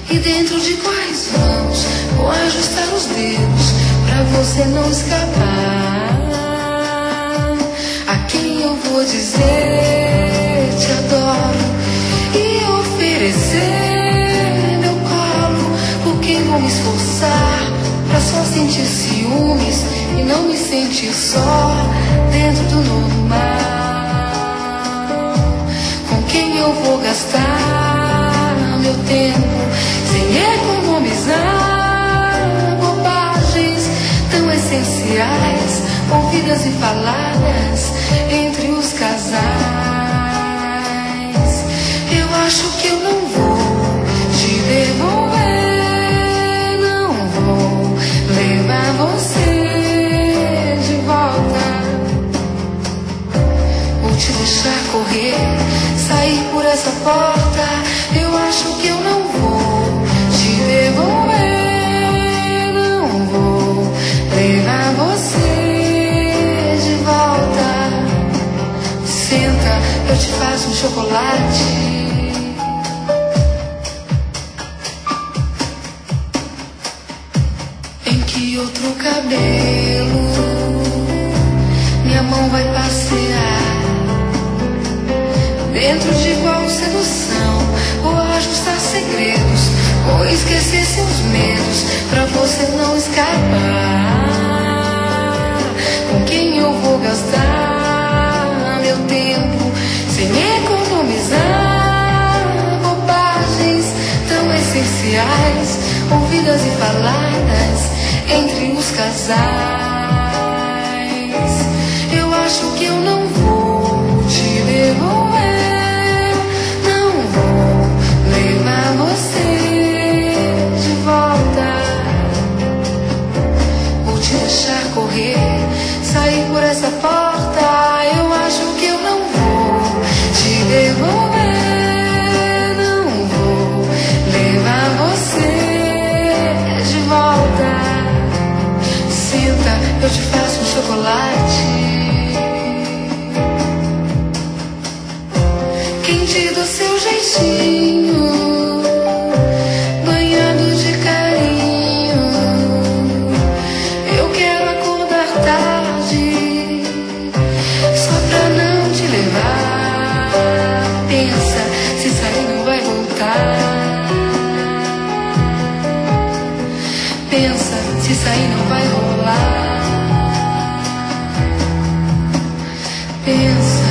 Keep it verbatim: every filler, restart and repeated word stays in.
E dentro de quais mãos vou ajustar os dedos pra você não escapar? A quem eu vou dizer te adoro e oferecer meu colo? Por quem vou me esforçar pra só sentir ciúmes e não me sentir só dentro do normal? Com quem eu vou gastar meu tempo sem economizar bobagens tão essenciais, ouvidas e faladas entre os casais? Eu acho que eu não vou te devolver, não vou levar você de volta. Vou te deixar correr, sair por essa porta. Eu acho que eu não vou te devolver, não vou levar você de volta. Senta, eu te faço um chocolate. Em que outro cabelo minha mão vai passear? Dentro de qual sedução vou ajustar segredos, vou esquecer seus medos pra você não escapar? Com quem eu vou gastar meu tempo sem economizar bobagens tão essenciais, ouvidas e faladas entre os casais? Eu acho que eu não vou te devolver, não vou levar você de volta. Vou te deixar correr, sair por essa porta. Eu acho que eu não vou te devolver, não vou levar você de volta. Senta, eu te faço um chocolate quente do seu jeitinho, banhado de carinho. Eu quero acordar tarde só pra não te levar. Pensa, se sair não vai voltar. Pensa, se sair não vai rolar. Pensa.